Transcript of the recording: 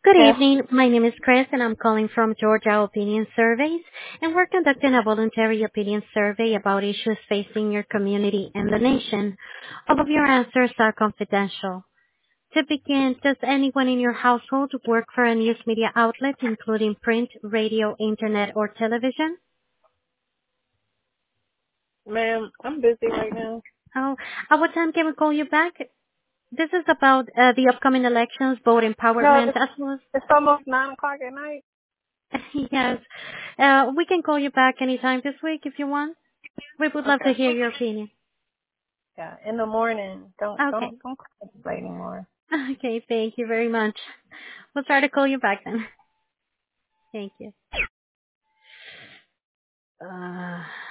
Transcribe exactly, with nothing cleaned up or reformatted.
Good Yeah. evening. My name is Chris, and I'm calling from Georgia Opinion Surveys, and we're conducting a voluntary opinion survey about issues facing your community and the nation. All of your answers are confidential. To begin, does anyone in your household work for a news media outlet, including print, radio, internet, or television? Ma'am, I'm busy right now. Oh, at what time can we call you back? This is about uh, the upcoming elections, vote No, empowerment, it's, as well it's almost nine o'clock at night. as yes. Uh, we can call you back anytime this week if you want. We would love to Okay. hear your opinion. Yeah, in the morning. Don't Okay. don't don't call me late anymore. Okay, thank you very much. We'll try to call you back then. Thank you. Uh,